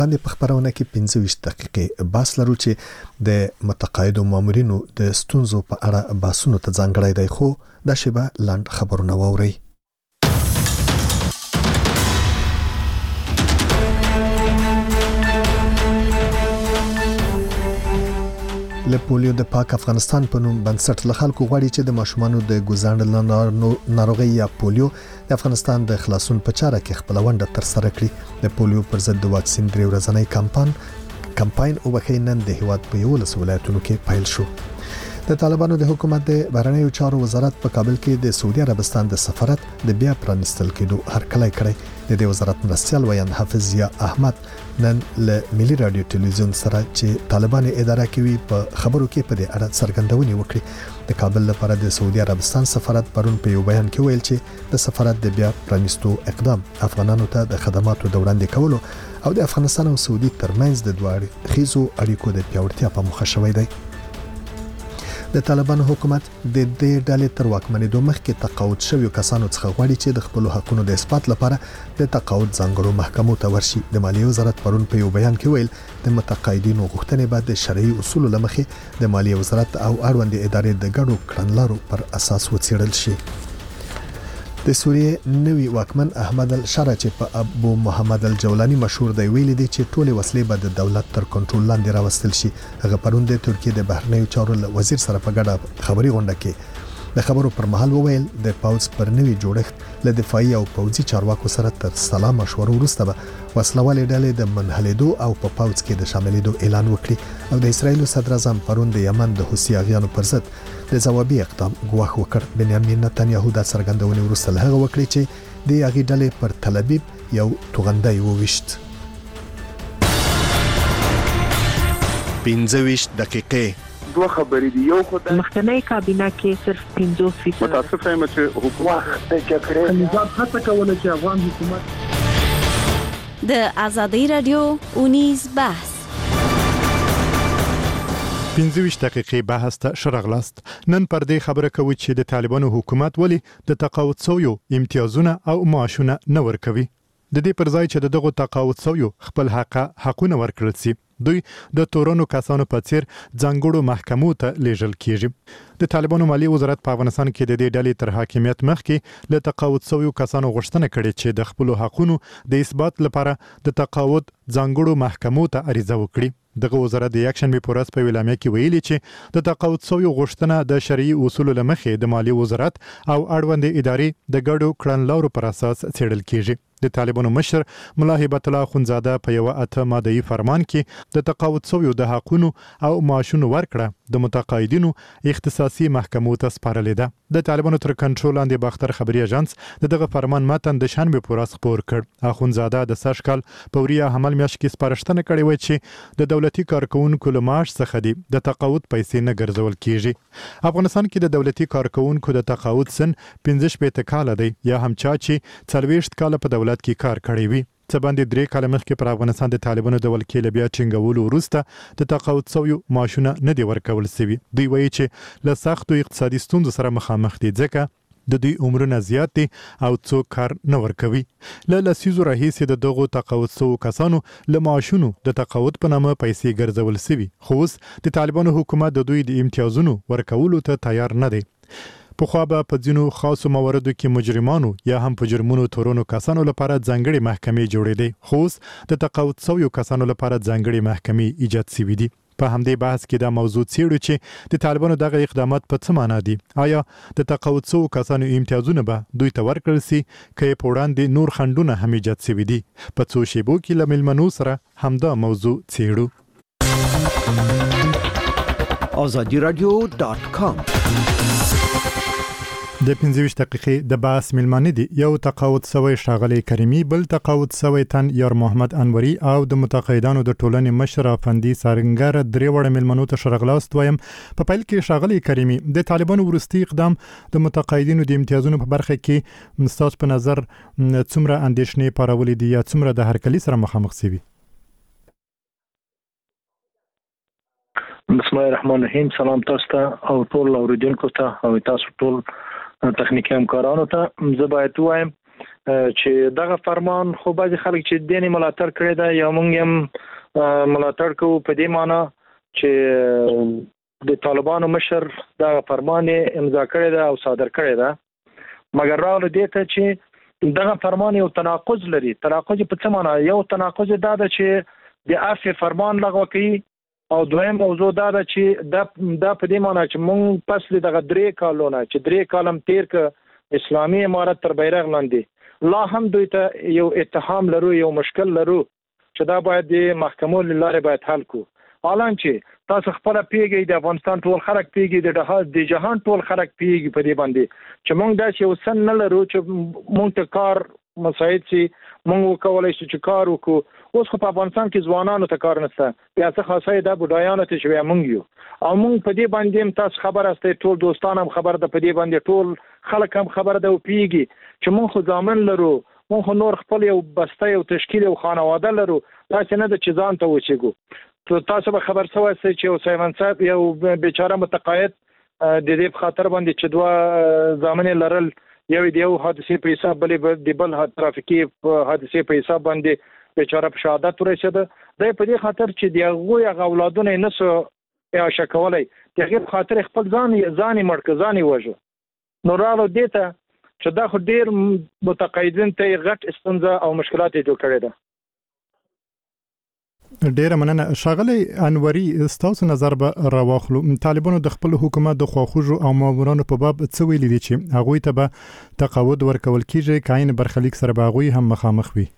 باندې په خبرونه کې 25 دقیقې بحث لرو چې د متقاعدو مامورینو د ستونزو په اړه بحثونو ته ځانګړی دی، خو دا شیبه لاند خبرونه واوري. له پولیو د پاک افغانستان په نوم بنسټ له خلکو غواړي چې د ماشومانو د ګوزاڼ ناروغي یا پولیو د افغانستان د خلاصون په چاره کې خپل ونډه تر سره کړي. د پولیو پر ضد د واکسین 3 ورځنی کمپاین او بخینن د هیواد په 11 ولایتونو کې پیل شو. د طالبانو د حکومت د بهرنیو چارو وزارت په کابل کې د سعودي عربستان د سفارت د بیا پرانستل کېدو هرکلی کړی. د دې وزارت مرستیال ویان حافظ ضیا احمد نن له ملي رادیو ټلویزیون سره چې طالبان اداره کوي په خبرو کې په دې اړه څرګندونې وکړي. د کابل لپاره د سعودي عربستان سفارت پرون په یو بیان کې ویل چې د سفارت د بیا پرانستو اقدام افغانانو ته د خدماتو د وړاندې کولو او د افغانستان او سعودي ترمنځ د دوه اړخیزو اړیکو د پیاوړتیا په موخه شوی دی. د طالبانو حکومت د دې ډلې تر واکمنېدو مخکې تقاعد شویو کسانو څخه غواړي چې د خپل حقوقو د اثبات لپاره د تقاعد ځانګړو محکمو ته ورشي. د مالیې وزارت پرون په یو بیان کې ویل د متقاعدینو غوښتنې بعد د شرعي اصولو لمخې د مالیې وزارت او اړوند ادارې د ګډو کړنلارو پر اساس وڅېړل شي. د سوریې نوی واکمن احمد الشرع چې په ابو محمد الجولانی مشهور دی ویلي دی چې ټول وسلې به د دولت تر کنټرول لاندې راوستل شي. هغه پرون د ترکیه د بهرنیو چارو وزیر سره په ګډه خبري غونډه کې د خبرو پر مهال وویل د پاوز پر نوی جوړښت له دفاعي او پوځي چارواکو سره تر سلام مشورو وروسته به وسلوالې ډلې د منحلېدو او په پاوز کې د شاملېدو اعلان وکړي. او د اسرایل صدر اعظم پرون د یمن د حوثي اغیانو پر ضد د ځوابي اقدام غواخ وکړ. بنیامین نتنیاهو د څرګندونې وروسته له هغه وکړي چې د هغې ډلې پر تل ابیب یو توغندی وویشت. 25 دقیقې دوه خبرې دي. یو خدای مخکنی کابینه کې صرف 50% متاسف یم چې حکومت د جګړې نظام هڅه کوله چې افغان حکومت د آزادۍ رادیو اونیز بحث 25 دقیقې بحث ته شرغلاست. نن پر دې خبره کوي چې د طالبانو حکومت ولی د تقاعد سویو امتیازونه او معاشونه نه ورکوي. د دې پر ځای چې دغه تقاعد سویو خپل حقونه ورکړل سي، دوی د تورونو کسانو په څیر ځانګړو محکمو ته لیږل کیږي. د طالبانو مالی وزارت په افغانستان کې د دې ډلې تر حاکمیت مخکې له تقاعد سویو کسانو غوښتنه کړې چې د خپل حقونو د اثبات لپاره د تقاعد ځانګړو محکمو ته عریضه وکړي. دغه وزارت د یکشنبه په ورځ په اعلامیه کې ویلي چې د تقاعد سویو غوښتنه د شرعي اصولو لمخې د مالی وزارت او اړوند ادارې د ګډو کړنلارو پر اساس څېړل کیږي. د طالبانو مشر ملا هیبت الله اخونزاده په یو 8 ماده‌ای فرمان کې د تقاعد سویو د حقونو او معاشونو ورکړه د متقاعدینو اختصاصي محکمو ته سپارلې ده. د طالبانو تر کنټرول لاندې باختر خبري اژانس دغه فرمان متن د شنبه په ورځ خبر کړ. اخونزاده د سشکل پوریا حمل میاشت کې سپارښتنه کړې و چې د دولتي کارکونکو له معاش څخه دی د تقاعد پیسې نه ګرځول کیږي. افغانستان کې د دولتي کارکونکو د تقاعد سن 15 کال دی، یا هم چا چې 40 کال په دولت کې کار کړی وي. څه باندې 3 کال مخکې پر افغانستان د طالبانو د ولکې بیا ټینګولو وروسته د تقاعد سویو معاشونه نه دی ورکول شوي. دوی وایي چې له سختو اقتصادي ستونزو سره مخامخ دي ځکه د دوی عمرونه زیات دي او څوک کار نه ورکوي. له لسیزو راهیسې د دغو تقاعد سوو کسانو له معاشونو د تقاعد په نامه پیسې ګرځول شوي، خو اوس د طالبانو حکومت د دوی د امتیازونو ورکولو ته تیار نه دی. پخوا به په ځینو خاصو مواردو کې مجرمانو یا هم په جرمونو تورونو کسانو لپاره ځانګړي محکمې جوړېدې، خو اوس د تقاعد سویو کسانو لپاره ځانګړي محکمې ایجاد شوي دي. په همدې بحث کې دا موضوع څېړو چې د طالبانو دغه اقدامات په څه معنا دي. آیا د تقاعد سوو کسانو امتیازونه به دوی ته ورکړل سي که یې په وړاندې نور خنډونه هم ایجاد شوي دي؟ په څو شیبو کې له میلمنو سره همدا موضوع څېړو. azadiradio.com د 25 دقیقې د بحث میلمانه دي یو تقاعد سوی ښاغلی کریمي، بل تقاعد سوی تن یار محمد انوري او د متقاعدانو د ټولنې مشر افندي سارنګر. درې وړه میلمنو ته شرغلاست وایم. په پیل کې ښاغلی کریمي، د طالبانو وروستي اقدام د متقاعدینو د امتیازونو په برخه کې ستاسو په نظر څومره اندېښنې پارولې دي یا څومره د هرکلي سره مخامخ شوي؟ بسم الله الرحمن الرحیم. سلام تاسو ته او ټول اوریدونکو ته او تاسو ټول تخنیکی همکارانو ته. زه باید وایم چې دغه فرمان خو بعض خلک چې دیني ملاتړ کړی دا یا موږ هم ملاتړ کوو په دې معنی چې د طالبانو مشر دغه فرمان امضا کړی دا او صادر کړی دا مګر راغله دې ته چې دغه فرمان یو تناقض لري. تناقض په څه معنی؟ یو تناقض دا ده چې د عفو فرمان لغوه کوي او دویم موضوع دا ده چې دا په دې معنی چې موږ پس دغه 3 کالونه چې 3 کالم تیر ک اسلامي امارت تر بیرغ لاندې لا هم دوی ته یو اتهام لرو یو مشکل لرو چې دا باید د محکمو لاره باید حل کو. حالان چې تاسو خپل پیګي د افغانستان ټول خلک پیګي د جهان ټول خلک پیګي په دې باندې چې موږ دا یو سن نه لرو چې موږ ته کار مساعد سي موږ وکولای شو چې کار وکړو. اوس خو په افغانستان کې ځوانانو ته کار نشته بیا څه خاصه دا بډایانو ته شوی موږ یو او موږ په دې باندې تاسو خبر استه ټول دوستان هم خبر ده په دې باندې ټول خلک هم خبر ده او پیګي چې موږ خو ځامن لرو موږ نور خپل یو بسته یو تشکیل او خانواده لرو دا چې نه د چزان ته وچېګو. تاسو به خبر سوای چې یو سیمن صاحب یو بیچاره متقاعد د دې په خاطر باندې چې دوه ځامن لرل یو د یو حادثه په حساب بلې د بل ترافیکي حادثه په حساب باندې بیچاره په شهادت ورسېده. دا په دې خاطر چې دغه اولادونه نسو یا شکولای دغه خاطر خپل ځان مرکزاني وژو. نو راو دې ته چې دا خو ډیر متقاعدین ته غټ استنزا او مشکلات جوړ کړي ده. ډیره مننه ښاغلی انوري ستاسو نظر به راواخلو. طالبانو د خپل حکومت د خواخوږو او مامورانو په باب څه ویلي دي چې هغوی ته به تقاعد ورکول کیږي کاین برخلیک سره به هغوی هم مخامخ وي؟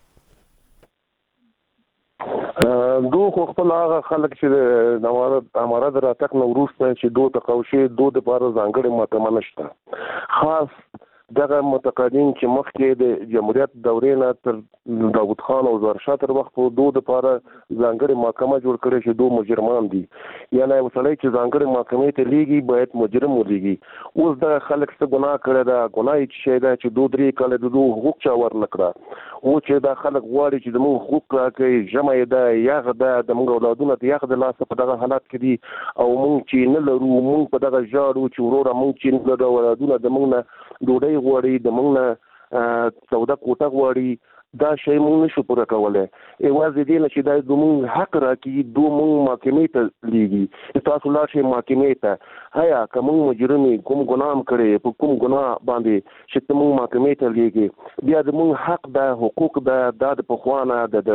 دوه خو خپل هغه خلک چې د امارات راتګ نو وروسته چې دوه تقاوشي دوه د پاره ځانګړي محکمه نشته. خاص دغه متقاعدین چې مخکې د جمهوریت دورې نه تر داوود خان او زرشاه تر وخت په دوه د پاره ځانګړي محکمه جوړ کړي چې دوه مجرمان دي یعنی وسړی چې ځانګړي محکمې ته لیږي باید مجرم ولېږي. اوس دغه خلک څه ګناه کړی دا ګناه یې چې دا چې 2-3 کال د دوه حقوق چا ورنکړه او چې دا خلک غواړي چې د موږ حقوق راکړي جمع ده یغه ده د موږ اولادونه ته یغه د لاس په دغه حالت کې دي او موږ چې نه لرو موږ په دغه ژاړو چې وروره موږ چې نه لرو اولادونه د موږ نه ډوډۍ غواړي د موږ نه سودا کوټه غواړي دا شی موږ نشو پوره کولای. ایوازې دې نه چې دا د موږ حق راکړي دوه موږ محکمې ته لیږي تاسو لا شي محکمې ته هيا کوم مجرمي کوم ګناه کړي په کوم ګناه باندې چې موږ محکمې ته لیږي بیا د موږ حق دا حقوق دا د پخوانه د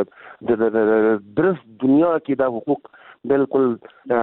درس دنیا کې دا حقوق بالکل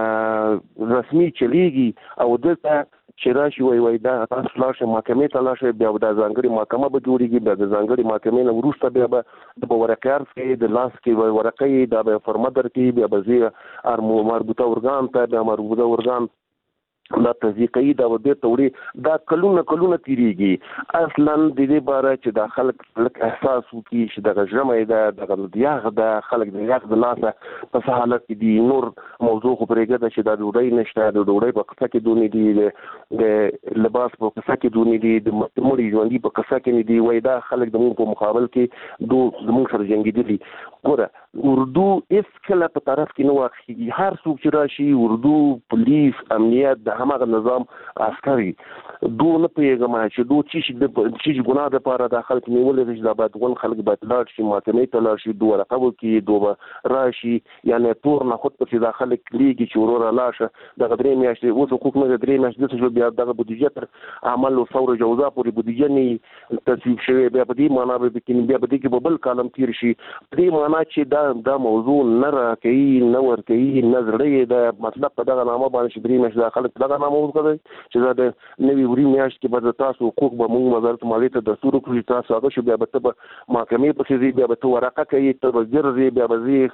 رسمي چلیږي او دلته چې راشي وای دا تاسو لاشه محکمې ته لاشه بیا د ځانګړي محکمه به جوړیږي بیا د ځانګړي محکمې نه وروسته بیا به د ورقیار کې د لاس کې ورقې دا به فرمدر کې بیا به زی مربوطه ارګان ته د مربوطه ارګان دا تذیقی دا ودې توري دا کلونه تیریږي اصلا د دې باره چې دا خلک احساس وکړي چې دا جمعې دا د یاغ د خلک د یاغ د لاسه په حالت کې دي نور موضوع خو پرېږده چې دا ډوډۍ نشته د ډوډۍ په قصه کې دونې دي د لباس په قصه کې دونې دي د مړي ژوندي په قصه کې نه دي وای دا خلک د موږ په مقابل کې زموږ سره جنګېدلي. ګوره اردو هیڅ کله په طرف کې نه واخلي هر څوک چې راشي اردو پولیس امنیت د همغه نظام عسکري دوه نه پیغام چې دوه چې ګناه د پاره د خلک نیولې چې دا باید ون خلک باید لاړ شي محکمې ته لاړ شي دوه رقم کې دوه راشي یعنی تور نه خود په دا خلک لیږي چې ورور لاشه د غدرې میاشتې اوس حقوق نه درې میاشتې چې بیا د بودیجه تر عمل او ثور جوزا پورې بودیجه نه تصویب شوی بیا په دې معنا به کې بیا په دې کې بل کالم تیر شي په دې معنا چې دا موضوع نه راکې نه ور کوي نظرې د مطلب په دغه نامه باندې درې میاشتې خلک دغه نامه وکړي چې دا د نوی وری میاشت کې به تاسو حقوق به موږ وزارت مالیې ته دستور کړی تاسو هغه شو بیا به ته محکمې په کې بیا به ورقه کوي ته وزیر بیا به زی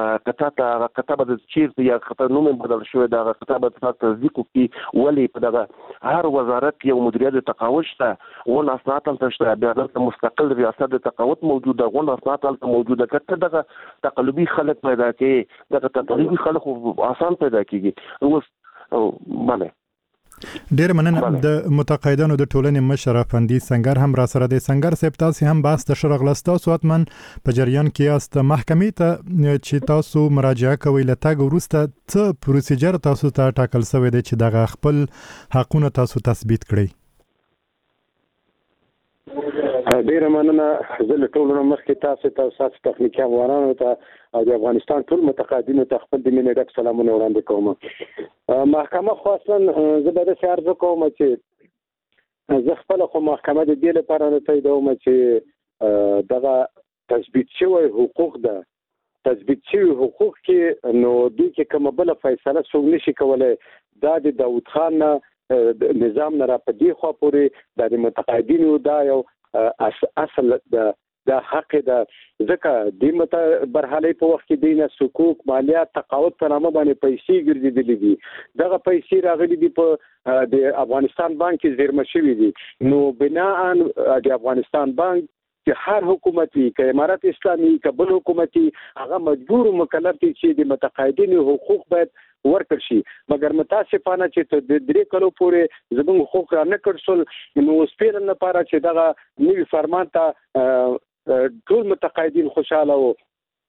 کتابه د چیرته یا خطر نوم بدل شوی دا کتابه تاسو تصدیق کوي ولی په دغه هر وزارت یو مدیریت تقاعد شته ون اسناد تل شته بیا د مستقل ریاست د تقاعد موجوده ون اسناد تل موجوده کته دغه تقلبي خلک پیدا کوي دغه تقلبي خلک آسان پیدا کیږي اوس باندې ډیر مننه د متقاعدانو د ټولنې مشر افندي سنگر هم را سره د سنگر صاحب تاسو هم باس د شرغلستا سواتمن په جریان کې است محکمې ته چې تاسو مراجعه کوئ لته ورسته څه پروسیجر تاسو ته ټاکل شوی دی چې دغه خپل حقونه تاسو تثبیت کړئ. ډیره مننه. زه له ټولو نه مخکې تاسو ته تخنیکي افغانانو ته او د افغانستان ټول متقاعدینو ته خپل د مینې ډک سلامونه وړاندې کوم. محکمه خو اصلا زه به داسې عرض کوم چې زه خپله خو محکمه د دې لپاره نه تاییدوم چې دغه تثبیت شوی حقوق ده، تثبیت شوی حقوق کې نو دوی کې کومه بله فیصله څوک نشي کولی. دا د داود خان نظام نه را په دې خوا پورې د متقاعدینو دا یو اصل د حق ده، ځکه د برحالۍ په وخت کې دینه حقوق مالیات تقاعد په نامه باندې پیسې ګرځېدلې دي. دغه پیسې راغلي دي په د افغانستان بانک کې زیرمه شوي دي. نو بناء د افغانستان بانک چې هر حکومتي که امارت اسلامي که بل حکومتي هغه مجبور مکلف دي چې د متقاعدینو حقوق باید ورکړ شي. مګر متاسفانه چې ته د 3 کلو پورې زموږ حقوق را نه کړ شول، نو اوس پیرن لپاره چې دغه نوی فرمان ته ټول متقاعدین خوشاله وو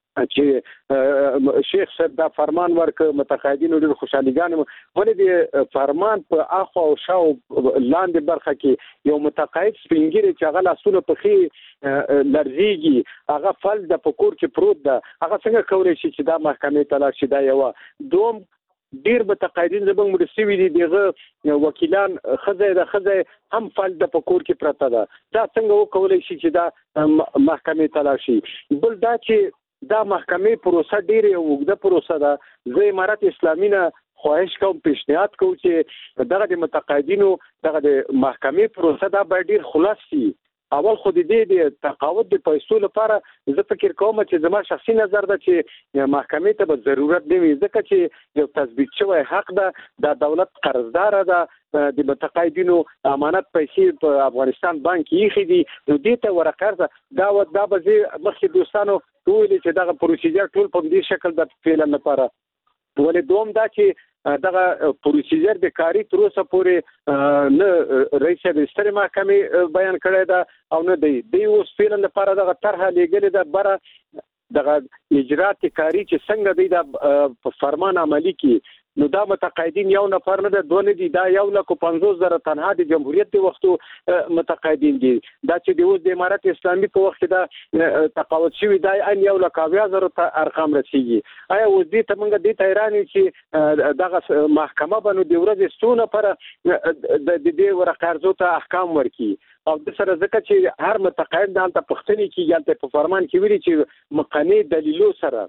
چې شیخ صاحب دا فرمان ورکړ، متقاعدینو ډېر خوشحاليګان ولې د فرمان په اخو او شاو لاندې برخه کې یو متقاعد سپینګری چې هغه لاسونه په خې لرزيږي، هغه فل د پکور کې پروت ده، هغه څنګه کولای شي چې دا محکمې ته لاړ شي؟ دا یو دوم ډیر متقاعدین زموږ مرستوي دي، دغه وکیلان خزه هم فل د پکور کې پرته ده. دا څنګه وکولای شي چې دا محکمې ته لاړ شي؟ بل دا چې دا محکمې پروسه ډیره اوږده پروسه ده. زه امارت اسلامي نه خواهش کوم، پیشنهاد کوم چې دغه د متقاعدینو دغه د محکمې پروسه دا باید ډیر خلاص شي. اول خو د تقاعد د پیسو لپاره زه فکر کوم چې زما شخصي نظر ده چې محکمې ته به ضرورت دی، ځکه چې یو تثبیت شوی حق ده، د دولت قرضدار ده، د متقاعدینو امانت پیسې په افغانستان بانک یې دي، نو دې ته ورقرضه دا به زه مخکې دوستانو ویلي چې دغه پروسیجر ټول په دې شکل د فعلا لپاره. ولې دوم دا چې دغه پروسیجر د کاری تر اوسه پورې نه رئیس د سترې محکمې بیان کړی ده او نه دی اوس فعلا لپاره دغه طرحه لیږلې ده بره دغه اجرات کاری چې څنګه دی د فرمان عملی کې. نو دا متقاعدین یو نفر نه ده، دوه نه دي، دا 1,50,000 تنها د جمهوریت د وختو متقاعدین دي. دا چې د اوس د امارت اسلامي په وخت کې دا تقاعد شوي دا ان 1,20,000 ارقام رسیږي. آیا اوس دې ته موږ دې ته حیران یو چې دغه محکمه به نو د ورځې څو نفره د دې ورقرضو ته احکام ورکړي؟ او د سره ځکه چې هر متقاعد دلته پوښتنې کېږي، هلته په فرمان کې ویلي چې مقنع دلیلو سره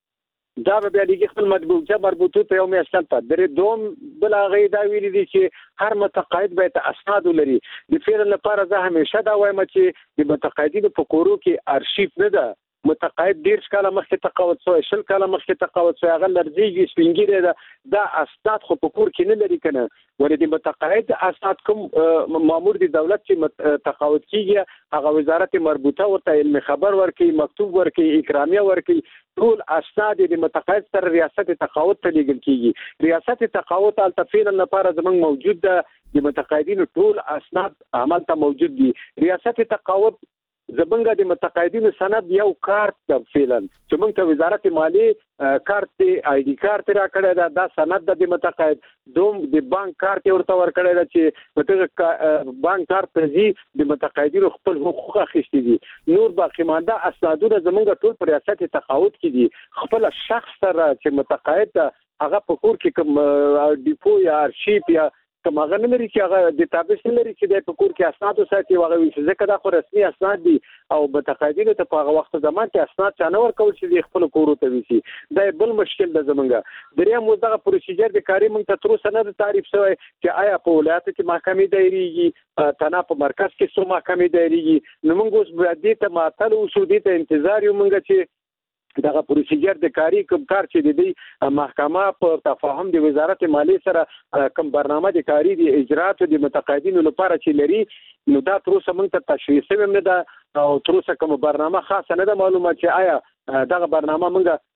دا به بیا لږ خپل مربوطو ته یو میاشت پاتې دوم بل هغه دا ویلي دي چې هر متقاعد باید اسناد ولري. د فعل لپاره زه همیشه دا وایم چې د متقاعدینو په کورو کې ارشیف نه ده. متقاعد 10 کاله مخکې تقاعد شوی، 20 کاله مخکې تقاعد شوی، هغه لرزيږي سپینګری ده، دا اسناد خو په کور کې نه لري کنه. ولې د متقاعد اسناد کوم مامور د دولت چې تقاعد کیږي هغه وزارت مربوطه ورته علم خبر ورکړي، مکتوب ورکړي، اکرامیه ورکړي، ټول اسناد د متقاعد سره ریاست تقاعد ته لیږل کیږي. ریاست تقاعد التفیل لپاره زمونږ موجود ده، د متقاعدینو ټول اسناد عمل ته موجود دي. ریاست تقاعد زمونږ د متقاعدینو سند یو کارت د فعلن چې موږ ته وزارت مالیه کارت آی ډی کارت را کړی دا سند د متقاعد دوم د بانک کارت ورته ورکړی دا چې متقاعد بانک کارت ته د متقاعدینو خپل حقوق اخیستي دي. نور باقی مانده اسنادونه زمونږ ټول پر ریاست تقاعد کې دي. خپل شخص سره چې متقاعد هغه په کور کې کوم ډیپو یا ارشیف یا کوم هغه نه لري چې هغه ډیټابیس نه لري چې د پکور کې اسناد وساتي او هغه وي ځکه دا خو رسمي اسناد دي او متقاعدینو ته په هغه وخت زمان کې اسناد چانه ورکول چې د خپل کورو ته وي. دا بل مشکل ده زمونږ. دریم دغه پروسیجر د کاری موږ ته تر اوسه نه تعریف شوی چې آیا په ولایت کې محکمې دایریږي، تنها په مرکز کې څو محکمې دایریږي. نو موږ اوس دې ته معطل اوسو، دې ته انتظار یو موږ چې دغه پروسیجر د کاری کوم کار چې د دې محکمه په تفاهم د وزارت مالیه سره کوم برنامه د کاری د اجرات د متقاعدینو لپاره چې لري، نو دا تر اوسه موږ ته تشخیص هم نه ده او تر اوسه کوم برنامه خاصه نه ده معلومه چې آیا دغه برنامه موږ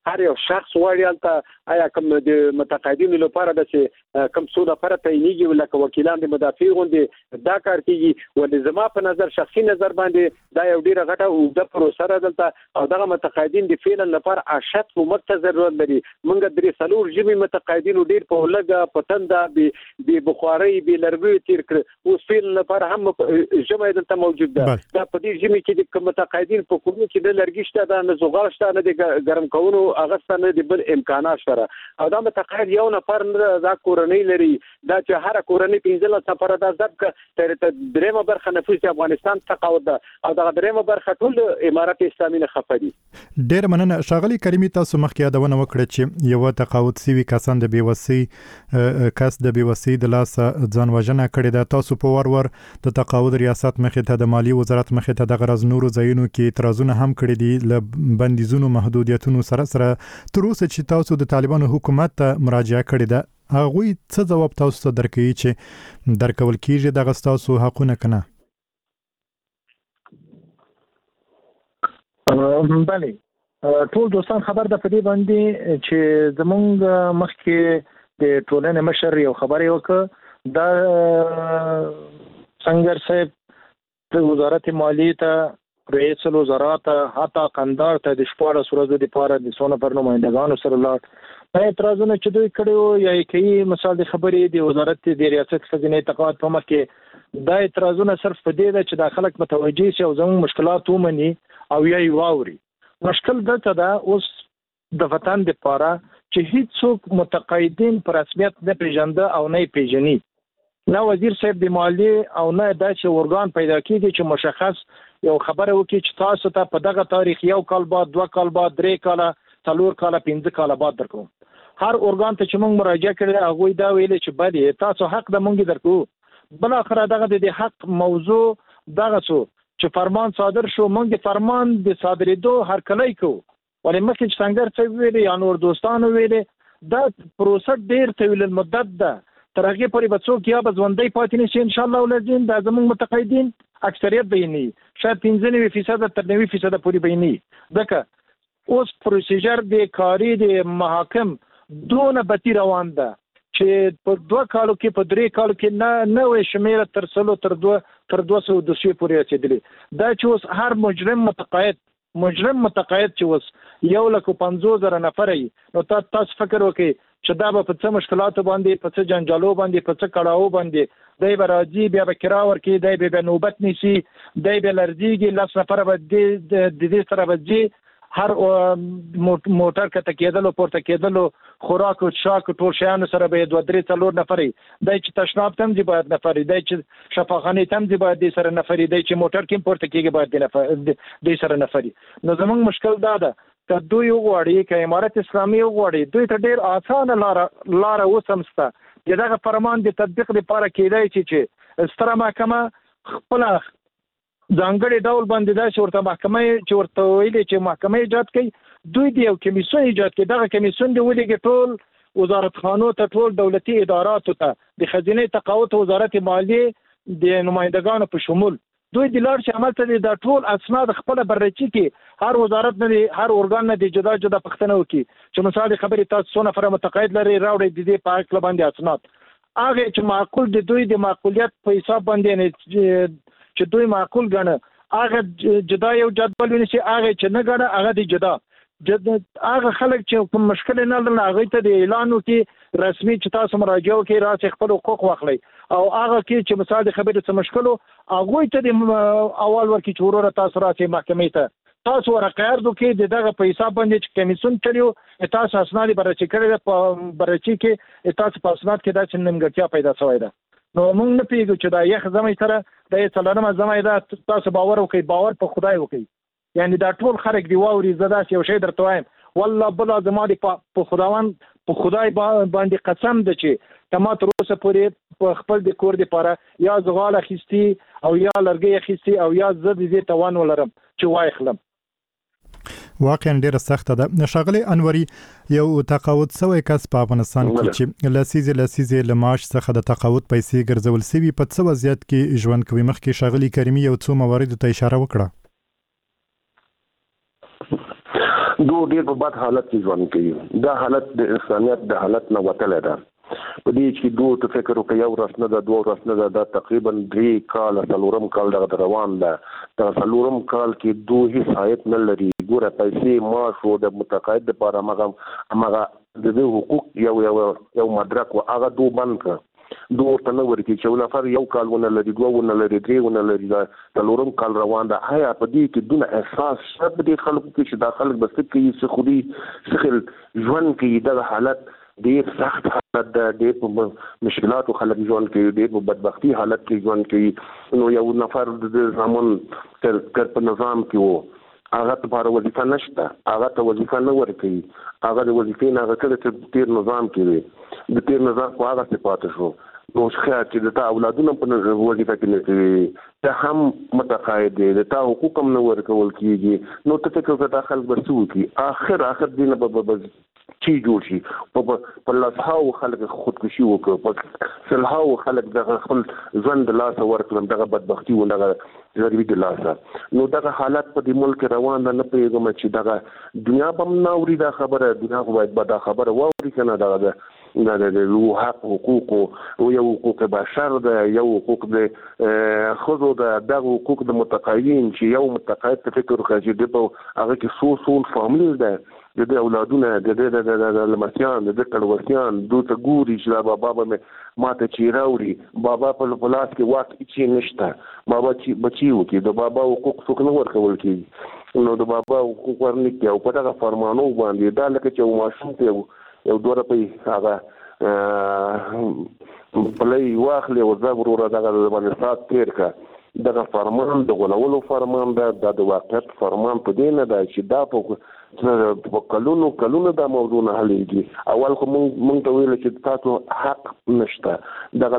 هر یو شخص وړي البته آیا کوم د متقاعدینو لپاره د کوم څو لپاره تعینېږي لکه وکیلان د مدافع غوندي دا کار کیږي ولې زما په نظر شخصي نظر باندې دا یو ډیره غټه اوږده پروسه ده دلته او دغه متقاعدین د فعلا لپاره اشد حکومت ته ضرورت لري موږ درې څلور ژبې متقاعدینو ډیر په لګه پتنده به بخاري به لرګي تیر کړ اوس فعلا لپاره هم ژبه دلته موجود ده دا په دې ژبې کې د متقاعدین په کومه کې د لرګي شته د نزوغال شته نه د ګرم کولو اغستانه د بل امکانات شته او دا متقاعد یو نفر دا کورنۍ لري دا چې هر کورنۍ 15 سفر د ځب تر درېمه برخه نفوس افغانستان تقاعد ده او دا درېمه برخه ټول امارات اسلامي نه خفدي ډیر مننه ښاغلي کریمي تاسو مخکې یادونه وکړه چې یو تقاعد سوي کسان د بیوسي کس د بیوسي د لاس ځان وژنه کړې ده تاسو په ور د تقاعد ریاست مخې ته د مالی وزارت مخې ته د غرض نورو ځایونو کې اعتراضونه هم کړي دي ل بندیزونو محدودیتونو سره تر اوسه چې تاسو د طالبانو حکومت ته مراجعه کړې ده هغه څه جواب تاسو ته درکوي چې درکول کیږي د غستاسو حقونه کنه بله ټول دوستان خبر ده په دې باندې چې زمونږ مخکې د ټولنې مشر یو خبري وکړه دا څنګه صاحب د وزارت مالیې ته رئیس الوزراء ته حتی قندار ته د 14 ورځې لپاره د سونه پر نمائندگانو سره لاړ دا اعتراضونه چې دوی کړو یا کوي مثال د خبرې د وزارت د ریاست خزینه تقاعد په مخ کې دا اعتراضونه صرف په دې ده چې د خلک متوجي شي او زموږ مشکلات ومني او یې واوري مشکل دلته دا اوس د وطن لپاره چې هیڅ څوک متقاعدین پر رسمیت نه پیژنده او نه پیژني نه وزیر صاحب د مالیې او نه د ارګان پیدا کیږي چې مشخص یو خبره وکړي چې تاسو ته په دغه تاریخ یو کال بعد 2 کال بعد 3 کال 4 کال 5 کال بعد درکو هر ارګان ته چې موږ مراجعه کړې هغه دا ویل چې بله تاسو حق د موږ درکو بل اخر دغه د حق موضوع دغه څو چې فرمان صادر شو موږ فرمان د صادرېدو هر کله کو ولې مخکې چې څنګه څه ویلي یا نور دوستانو ویلي دا پروسه ډیر طویل المدت ده تر هغه پورې به څوک یا به ژوندۍ پاتې نشي ان شاء الله ولرځین دا زموږ متقاعدین اکثریت بینی شاید 15% تر 90% پورې بینی دغه اوس پروسیجر د کاری د محاکم دونه بتی روان ده چې په 2 کالو کې په 3 کالو کې نه وې شمیره تر 100 تر 200 دوسیې پورې رسیدلې دا چې اوس هر مجرم متقاعد چې اوس 150,000 نفر نو تاسو فکر وکړئ چې دا به په څه مشکلاتو باندې په څه جنجالو باندې په څه کړهو باندې دای به راځي بیا به کرا ورکړي دای به نوبت نیسي دای به لرځيږي لاس نفر به د دې سره به هر موټر کته کېدل او پورته کېدل خوراک او شاک ټول شیان سره به 2-3 څلور نفرې دای چې تشناب تم دی باید نفرې دای چې شفاخانه تم دی باید د سره نفرې دای چې موټر کې پورته کېږي باید د سره نفرې نو زمونږ مشکل دا ده که دوی وغواړي که امارت اسلامي وغواړي دوی ته ډیر اسانه لار وسمسته دغه فرمان د تطبیق لپاره کېدای چې ستره محکمه خپل ځانګړي ډول باندې دا چې ورته محکمه چې ورته ویلي چې محکمه ایجاد کړي دوی د یو کمیسیون ایجاد کړي دغه کمیسیون د ولېږي ټول وزارت خانو ته ټول دولتي اداراتو ته د خزینه تقاعد وزارت مالیې د نمائندگانو په شمول دوی د لار چې عمل ته د ټول اسناد خپل بررسي کې هر وزارت نه هر ارګان نه د جدا پښتنه وکړي چې مثال خبرې تاسو څونه فر متقاعد لري راوړي د دې په اړه باندې اسناد هغه چې معقول د دوی د معقولیت په حساب باندې نه چې دوی معقول ګڼه هغه جدا یو جدول ونیسي هغه چې نه ګڼه هغه د جدا هغه خلک چې کوم مشکل نه لري هغه ته د اعلان وکړي رسمي چې تاسو مراجعه وکړي راځي خپل حقوق واخلي او هغه کې چې مثال خبرې څه مشکل هغه ته د اول ورکی چوره تاسو راځي محکمې ته تاسو ورقه ارزو کې دغه په حساب باندې چې کمیسیون کړیو تاسو اسناد بررسي کړی په بررسي کې تاسو په اسناد کې دا چې نیمګړتیا پیدا شوې ده نو موږ نه پیږو چې دا یخ زمای سره د څلورمه زمای دا تاسو باور وکړئ باور په خدای وکړئ یعنی دا ټول خلک دی واوري زدا یو شی درته وایم والله بل زما دی په خدای باندې قسم ده چې تما تر اوسه پورې په خپل د کور دی پاره یا زغال اخیستی او یا لرګي اخیستی او یا زه دې توان ولرم چې وای خلم واقعا ډیره سخته ده ښاغلی انوري یو تقاعد سوی کس په افغانستان کې چې لسیزه لماش څخه د تقاعد پیسې ګرځول سوي په څه وضعیت کې ژوند کوي مخکې ښاغلی کریمي یو څو موارد ته اشاره وکړه دوی ډېر په بد حالت کې ژوند کوي. دا حالت د انسانیت د حالت نه وتلی ده. په دې چې دوی ته فکر وکړي یو ورځ نه ده، دوه ورځ نه ده، دا تقریبا 3 کاله 4م کال دغه روان ده. دا 4م کال کې دوی هیڅ عاید نه لري. ګوره پیسې معاش او د متقاعد لپاره هغه د دې حقوق یو مدرک و هغه دوی بند کړ. دوی ورته نه ورکړي چې یو نفر 1 کال ونه لري، 2 ونه لري، 3 ونه لري، دا 4م کال روان ده. آیا په دې کې دونه احساس شته په دې خلکو کې چې دا خلک به څه کوي، څه خوري، څه خل ژوند کوي؟ دغه حالت ډېر سخت حالت ده. ډېر په مشکلاتو خلک ژوند کوي، ډېر په بدبختي حالت کې ژوند کوي. نو یو نفر د زمون په نظام کې وو، هغه لپاره وظیفه نشته، هغه ته وظیفه نه ورکوي، هغه د وظیفې نه هغه کله چې تیر نظام کې وي د تیر نظام په هغه څه پاتې شو. نو خیر چې د تا اولادونه په وظیفه کې نه کوي، ته هم متقاعد دی، د تا حقوق هم نه ورکول کېږي. نو ته فکر وکړه دا خلک به څه وکړي؟ آخر دې نه به چی جوړ شي. په لسهاو خلک خودکشي وکړه، په سلهاو خلک دغه خپل ژوند د لاسه ورکړل، دغه بدبختي و دغه ضروري د لاسه. نو دغه حالت په دې ملک روان ده. نه پوهېږم چې دغه دنیا به هم نه اوري دا خبره. دنیا خو باید به دا خبره واوري که نه. دغه د حق حقوقو یو حقوق بشر ده، یو حقوق د ښځو ده، دغه حقوق د متقاعدین چې یو متقاعد ته فکر وکړه چې د په هغه کې څو فامیل ده، د دې اولادونه، د لمسیان، د کړوسیان، دوی ته ګوري چې دا بابا به ماته چې راوړي. بابا په لاس کې واک هیڅ نشته. بابا چې بچي وکړي، د بابا حقوق څوک نه ورکول کېږي. نو د بابا حقوق ورنکړي او په دغه فرمانو باندې دا لکه چې یو ماشوم ته یو 2 روپۍ هغه پلی واخلي او زه وروره دغه باندې ساعت تېر کړه. دغه فرمان د غولولو فرمان ده. دا د واقعیت فرمان په دې نه ده چې دا په کلونو دا موضوع نه حلېږي. اول خو مونږ ته ویل چې تاسو حق نشته. دغه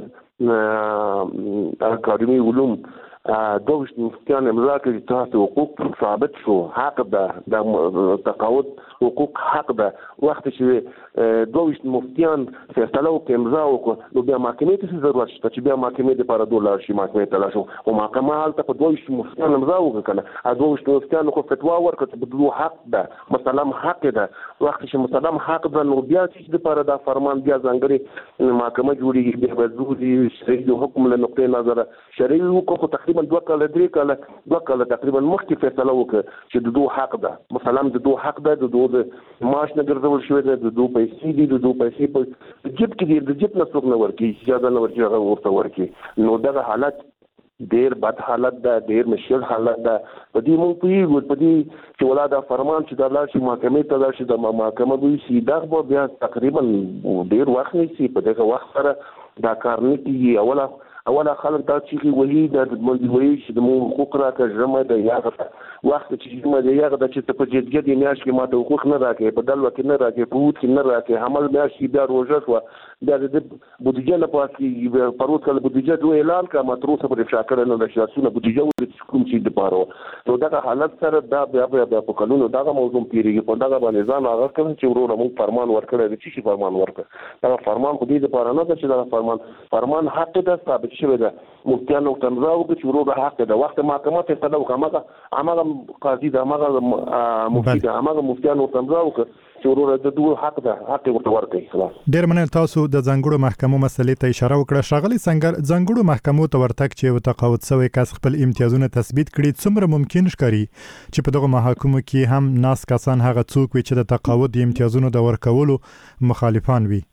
لاره اکاډمي علوم 22 مفتیان امضا کړي، تاسو حقوق ثابت شو، حق ده، د تقاعد حقوق حق ده. وخت چې 22 مفتیان فیصله وکړي، امضا وکړه، نو بیا محکمې ته څه ضرورت شته چې بیا محکمې دپاره دوی لاړ شي، محکمې ته لاړ شو. خو محکمه هلته په 22 مفتیان امضا وکړه که نه، 22 مفتیانو خو فتوا ورکړه چې بدلو حق ده، مسلم حق ده. وخت چې مسلم حق ده، نو بیا چې دپاره دا فرمان بیا ځانګړې محکمه جوړېږي، بیا به د شرعي حکم له نقطې نظره شرعي حکم خو تقریبا 2 کاله 3 کاله 2 کاله تقریبا مخکې فیصله وکړه چې د دوی حق ده، مسلم د دوی حق ده، د دوی د معاش نه ګرځول شوی ده، د دوی پیسې دي، د دوی پیسې په جیب کې دي، د جیب نه څوک نه ورکوي، اجازه نه ورکوي هغه ورته ورکوي. نو دغه حالت ډېر بد حالت ده، ډېر مشکل حالت ده. په دې مونږ پوهېږو په دې چې ولا دا فرمان چې دا لاړ شي محکمې ته لاړ شي، د محکمه دوی سي دغه به بیا تقریبا ډېر وخت نیسي. په دغه وخت سره دا کار نه کېږي. اوله خلک دا چیغې وهي، دا وایي چې د مونږ حقوق راکړه، ژمه ده یاغه ده. وخت چې ژمه ده یاغه ده چې ته په جدګد میاشت کې ماته حقوق نه راکړې، په ډلوه کې نه راکړې، په اوت کې نه راکړې، حمل میاشت کې بیا روژه شوه، بیا د بودیجه نه پاس کېږي. پروت کله بودیجه دوی اعلان کړه، ما تر اوسه پورې افشا کړې نه ده چې لاسونه بودیجه ولري کوم شي دپاره. نو دغه حالت سره دا بیا په کلونو دغه موضوع تېرېږي. په دغه باندې ځان هغه کوي چې وروره مونږ فرمان ورکړی دی. څه شي فرمان ورکړه؟ دغه فرمان خو دې دپاره نه ده چې دغه فرمان حق ده، ثابت شوی ده. مفتیانو ورته امضا وکړه چې وروره حق ده. وخت محکمه فیصله وکړه، هماغه قاضي ده، هماغه مفتي ده، هماغه مفتیانو ورته امضا وکړه چې وروره د دوی حق ده، حق ورته ورکړئ. خلاص. ډېر مننه. تاسو د ځانګړو محکمو مسلې ته اشاره وکړه. ښاغلي سنگر، ځانګړو محکمو ته ورتګ چې یو تقاعد شوی کس خپل امتیازونه تثبیت کړي، څومره ممکن ښکاري چې په دغه محاکمو کې هم ناس کسان هغه څوک وي چې د تقاعد امتیازونو د ورکولو مخالفان وي؟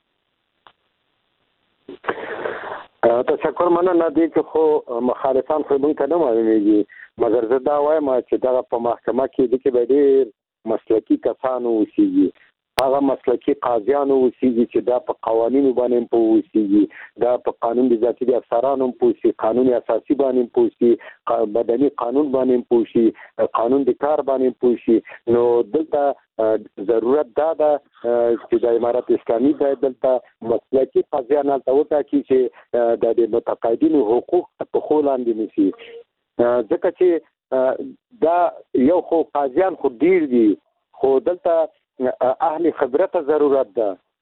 تشکر مننه. دې کې خو مخالفان خو موږ ته نه معلومیږي، مګر زه دا وایم چې دغه په محکمه کې د کې به ډېر مسلکي کسانو اوسېږي، هغه مسلکي قاضیانو اوسېږي چې دا په قوانینو باندې پوه اوسېږي، دا په قانون د ذاتي افسرانو پوه شي، قانون اساسي باندې پوه شي، مدني قانون باندې پوه شي، قانون د کار باندې پوه شي. نو دلته ضرورت دا ده چې د امارت اسلامي باید دلته مسلکي قاضیان هلته وټاکي چې د متقاعدینو حقوق په پښو لاندې نیسي. ځکه چې دا یو خو قاضیان خو ډېر دي، خو دلته اهل خبرته ضرورت ده.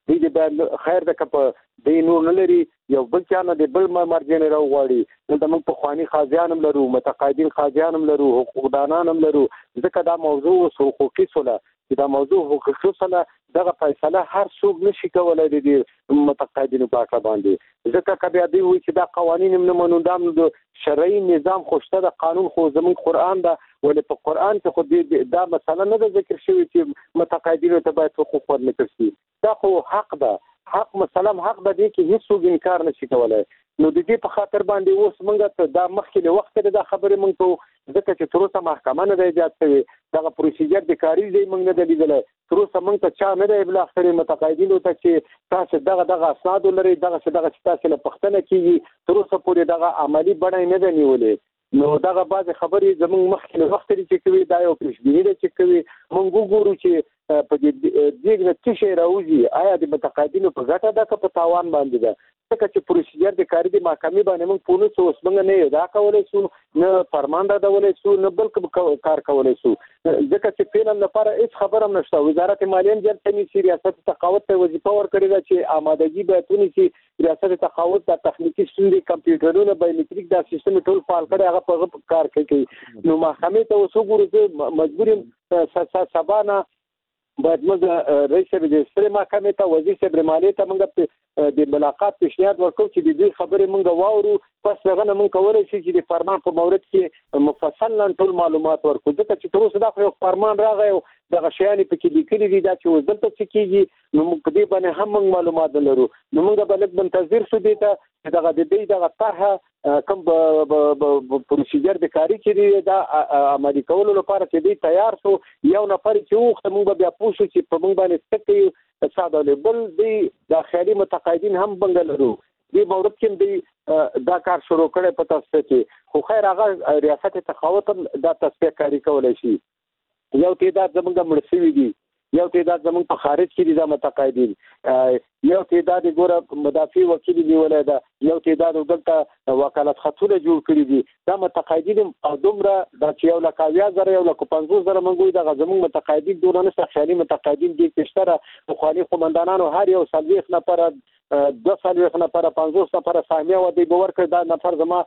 دې به خیر د کپ د نور نه لري یو بل چانه د بل مرجن راوغاړي نو د موږ په خواني خازیانم لرو متقاعدین خازیانم لرو حقوقدانانم لرو ځکه دا موضوع حقوقي سوله دا موضوع حقوقي سوله دغه فیصله هر څوک نشي کولای د متقاعدینو په اړه باندې ځکه کبه دی وي چې دا قوانین نه منو د شرعي نظام خوشته د قانون خو زموږ قران دا ولې په قران کې خو دا مسله نه ذکر شوی چې متقاعدینو ته باید حقوق ورنکړل شي دا خو حق ده حق مسلم حق به دي کې هیڅ انکار نشي کولای نو د دې په خاطر باندې اوس موږ ته دا مخکې له وخت د خبرې موږ ته ځکه چې تر اوسه محکمه نه دی ایجاد شوې دغه پروسیجر د کاری دی موږ نه دی لیدلی تر اوسه موږ ته چا نه دی بلاخره متقاعدینو ته چې تاسو دغه اسناد لري دغه تاسو له پښتنه کیږي تر اوسه پورې دغه عملی بڼه نه دی نیولې نو دغه بعض خبرې زموږ مخکې له وخت لري چې کوي دا یو پیشبینی ده چې کوي موږ وګورو چې په دې نه څه شی راوځي آیا د متقاعدینو په ګټه ده که په تاوان باندې ده ځکه چې پروسیجر د کاری د محکمې باندې موږ پولیس اوس موږ نه ادا کولی شو نه فرمان راوړلی شو نه بل کار کولی شو ځکه چې فعلا لپاره هیڅ خبره هم نشته وزارت مالیه هم جلد نیسي ریاست تقاعد ته وظیفه ورکړې ده چې آمادګي باید ونیسي ریاست تقاعد د تخنیکي ستونزې کمپیوټرونه بایومټریک دا سیستم ټول فعال کړي هغه په کار کوي نو محکمې ته اوس وګورو چې مجبور یم سبا نه باید موږ رئیس صاحب د سترې محکمې ته وزیر صاحب مالیې ته موږ د ملاقات پیشنهاد ورکړو چې د دې خبرې موږ واورو پس دغه نه موږ کولی شو چې د فرمان په مورد کې مفصل ټول معلومات ورکړو ځکه چې تر اوسه دا خو یو فرمان راغی او دغه شیانې پکې لیکلي دي دا چې اوس دلته څه کېږي نو موږ په دې باندې هم موږ معلومات نه لرو نو موږ به لږ منتظر شو دې ته چې دغه د دې دغه طرحه کوم پروسیجر د کاري چې دا عملي کولو لپاره چې دې تیار شو یو نفر چې وخت موږ بیا پوه شو چې په موږ باندې څه کوي ساده بل دی داخلي متقاعدین هم بنګ لرو دې مورد کې دی دا کار شروع کړي په تاسو کې خو خیر هغه ریاست تقاعد دا تصفیه کاری کولای شي یو تعداد زمونږ مرسوي دي یو تعداد زمونږ په خارج کې دي د متقاعدین یو تعداد ګوره مدافع وکیل نیولای ده یو تعداد دلته وکالت خطونه جوړ کړي دي دا متقاعدین او دومره دا چې 1,000 1,50,000 منګوي د زمونږ متقاعدین دونه خیالي متقاعدین دي چې شته خو قومندانانو هر یو 30 نفر 2 نفر 50 نفر سامیه و دی باور کړ دا نفر زما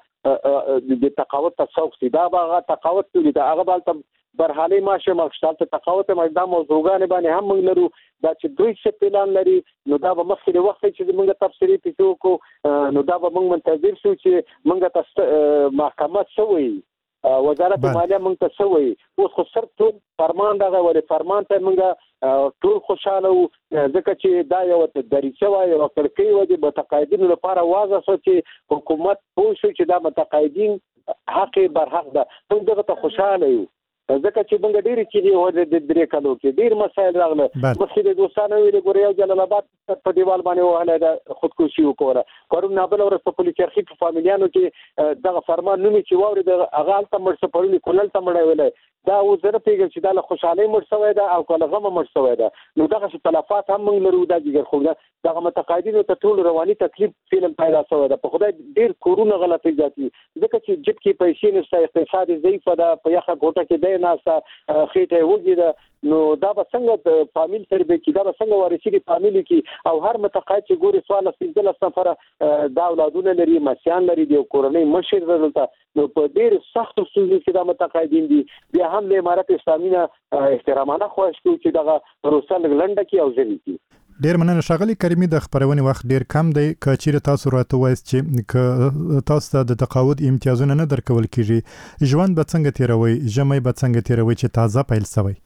د تقاعد تسوق سي دا هغه تقاعد دی دا هغه بل برحالي ماشه مخشال ته تقاعد دا موضوعګان باندې هم موږ لرو دا چې دوی څه پلان لري نو دا به مخکې وخت چې موږ تفصیلي پیسو کو نو دا به موږ منتظر شو چې موږ تاسو محکمه شوی وزارت مالیه موږ ته شوی اوس خو سر ټول فرمان دغه ولې فرمان ته موږ ټول خوشاله وو ځکه چې دا یو دریچه وای او کړکۍ و د متقاعدینو لپاره واضح شو چې حکومت پوه شو چې دا متقاعدین حق برحق ده موږ دغه ته خوشاله یو ځکه چې موږ ډېری چې د درې کالو کې ډېر مسایل راغله مخکې د دوستانو ویل ګورې یو جلال آباد په دیوال باندې وهله د خودکشي وکړه پرون نابل ورسته پولیس چرخي په فامیلیانو کې دغه فرمان نومي چې واوري د هغه الته مرسته پرونی کولل ته مړی ویلای دا و زره پیګل چې د خوشحالي مرسوي ده او کله غم مرسوي ده نو دغه تلفات هم موږ لرو د جګر خو دغه متقاعدینو ته ټول رواني تکلیف فعلا پیدا شوی ده په خدای ډېر کورونه غلطي ځاتي ځکه چې جب کې پیسې نشته اقتصاد ضعیف ده په یخه ګوټه کې دی ناسه خېټه وږي ده نو دا به څنګه فامیل سره به کې دا به څنګه ورسېږي فامیل کې او هر متقاعد چې ګوري سوال 15 نفر دا اولادونه لري مسیان لري د کورنۍ مشر دلته نو په ډېر سخت ستونزې کې دا متقاعدین دي بیا هم د امارت اسلامي نه احترامانه خواهش کوي چې دغه پروسه لنډه کې او ځلې کې ډیر مننه ښاغلي کریمي د خبرونې وخت ډیر کم دی که چیرې تاسو راته وایست چې تاسو ته د تقاعد امتیازونه نه درکول کیږي ژوند به څنګه تیروي ژمی به څنګه تیروي چې تازه پیل شوی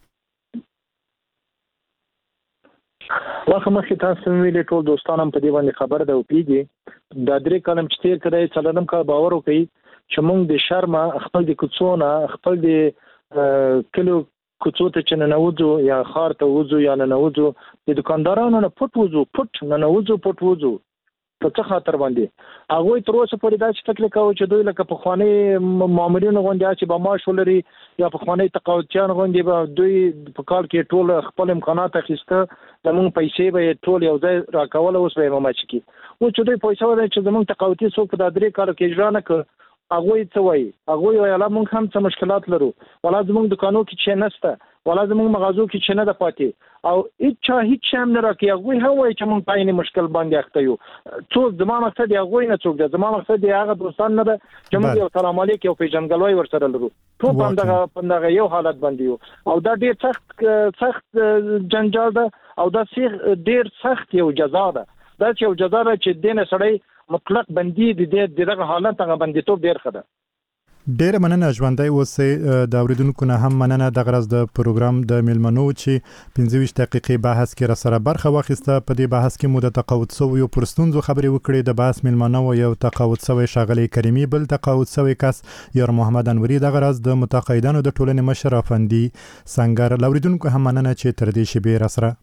واخه مخکې تاسو ویلې ټول دوستان هم په دې باندې خبر ده او پیږي دا درې کلم چې تیر کړی څلورم کا باور وکړي چې موږ د شرم خپل د کوڅونه خپل د کلو کوڅو ته چې ننوځو یا خار ته وځو یا ننوځو د دکاندارانو نه پټ ننوځو پټ وځو په څه خاطر باندې هغه تر اوسه پورې دا چې فکر کوي چې دوی لکه په خواني مامورینو غونډه چې به معاش ولري یا په خواني تقاعدچیان غونډه به دوی په کال کې ټول خپل امکانات اخیسته زموږ پیسې به ټول یو ځای راکول اوس به ماچ کی او چې دوی پیسې ولري چې زموږ تقاعدي څوک په درې کال کې اجرا نه کړ هغه څه وایي هغه یو اعلان موږ هم څه مشکلات لرو ولا زموږ دکانو کې چې نسته ولا زموږ مغازو کې چې نه د پاتې او هیڅ شام نه راکې هغه هم وایي چې موږ پاینې مشکل باندې اخته یو څو زما مقصد هغه نه څوک ده زما مقصد هغه دوستان نه ده چې موږ یو سلام علیکم او پیژنګلوي ورسره لرو ټول پندغه یو حالت باندې یو او دا ډیر سخت جنجال ده او دا ډیر سخت یو جزا ده دا چې یو جزا ده چې دینه سړی مطلق بندي د دغه حالت هغه بندیتوب ډیر خده ډیر مننه ژوندۍ اوسې د اوریدونکو نه هم مننه د غرض د پروګرام د میلمنو چې 15 دقیقې بحث کې را سره برخه واخیسته په دې بحث کې مو د تقاعد شویو پرستونزو خبرې وکړې د بحث میلمنو یو تقاعد شوی ښاغلی کریمي بل تقاعد شوی کس یار محمد انوري د غرض د متقاعدانو د ټولنې مشر افندي سنگر اوریدونکو هم مننه چې تر دې شی به را سره